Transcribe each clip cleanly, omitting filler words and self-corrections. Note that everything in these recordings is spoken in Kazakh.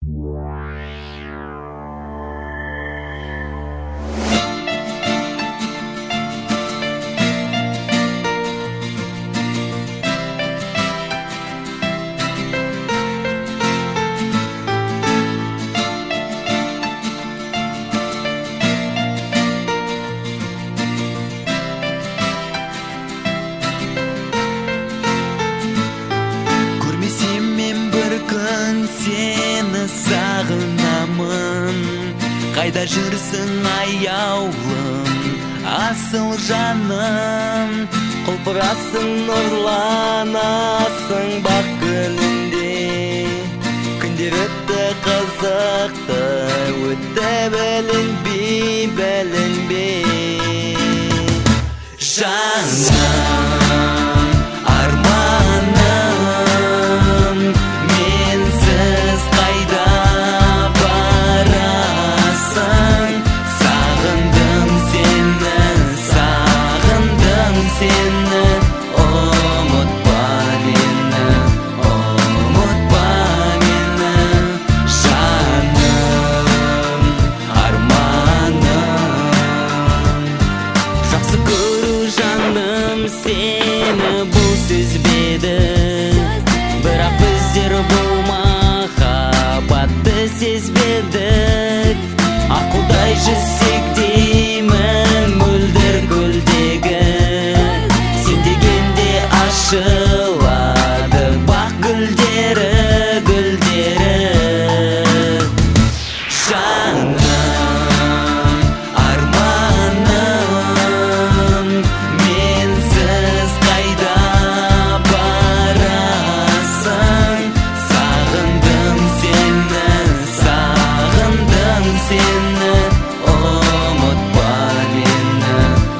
Seni sağınamın, kayda жүрсің аяулым, асыл жаным. Құлпырасың, нұрланасың бақ күнінде. Күндер өтті қызықты, өтті білінбей. Жаным, арманым, менсіз қайда барасың? Сағындым сені, ұмытпа мені, жаным, арманым. Жақсы көру жаным сені, бұл сезбеді, бірақ біздер бұл махаббатты сезбедік. Ақылдай жүзсек деймін мөлдір көлдегі, сен дегенде ашылады бақ гүлдері. Жаным, арманым, менсіз қайда барасың? Сағындым сені, ұмытпа мені,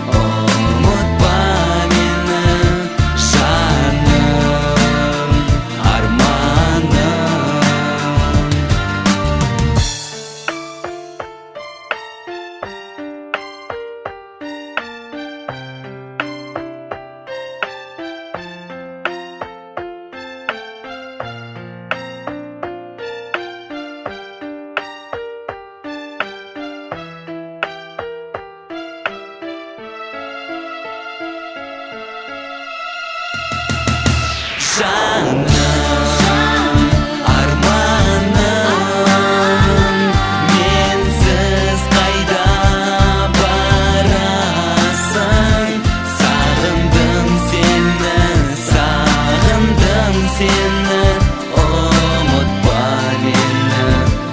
жаным, арманым. Жаным, арманым, менсіз қайда барасың? Сағындым сені, ұмытпа мені,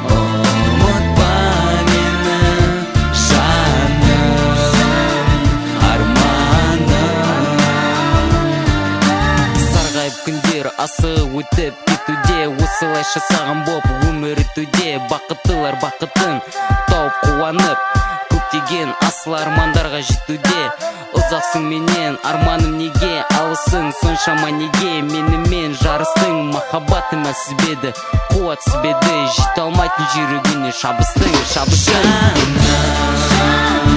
жаным, арманым. Сарғайып күндер асы өтіп кетуде, осылайша саған боп өмір өтуде. Бақыттылар бақытын тауып қуанып, көптеген асыл армандарға жетуде. Ұзақсың менен, арманым неге алысың соншама неге? Менімен жарыстың, махаббатым әлсізбеді, қуатсызбеді, жете алмайтын жүрегіне шабыстың. Жаным,